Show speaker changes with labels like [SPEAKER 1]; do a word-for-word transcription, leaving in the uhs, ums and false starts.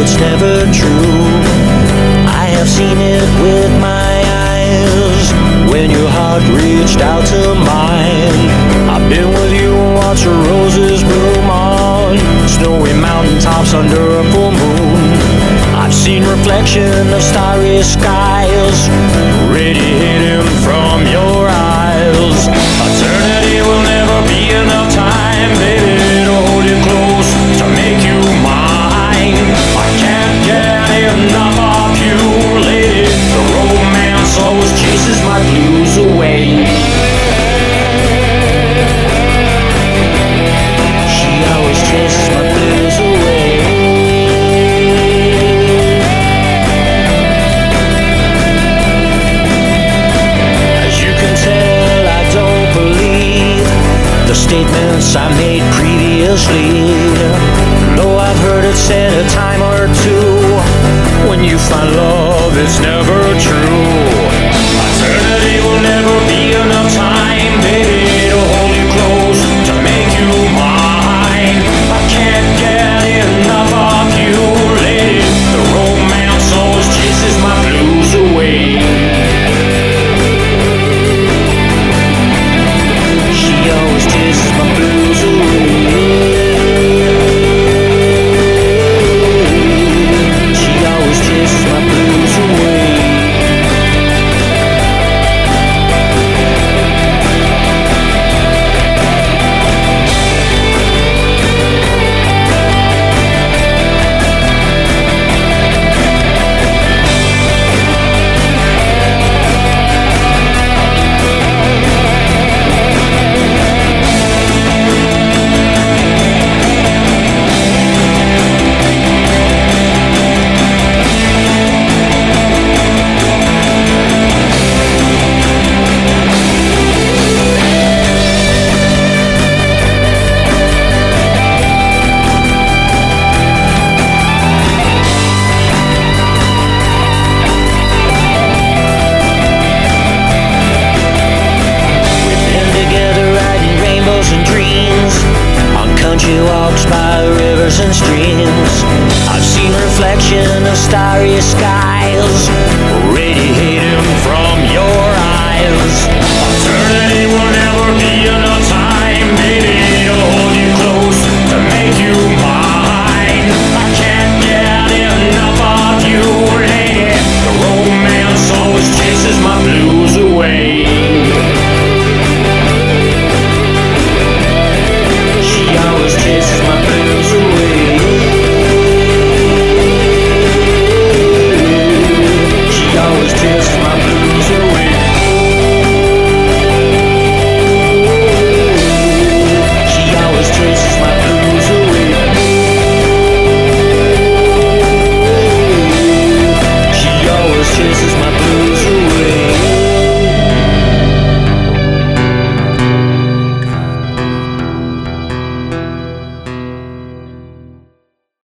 [SPEAKER 1] it's never true. I have seen it with my eyes when your heart reached out to mine. I've been with you and watched the roses bloom on snowy mountaintops under a full moon. I've seen reflection of starry skies radiating from your eyes. Eternity will never be enough time, baby, to hold you close, to make you mine. I can't get enough of you, lady. The romance always chases my blues away. She always chases my blues away. As you can tell, I don't believe the statements I made previously. Though I've heard it said a time or two, when you find love, it's never true. Eternity will never be enough time, baby, to hold you close, to make you mine. I can't get enough of you, lady. The romance always chases my blues away. She always chases my blues away. She always chases my blues away. Country walks by rivers and streams. I've seen reflection of starry skies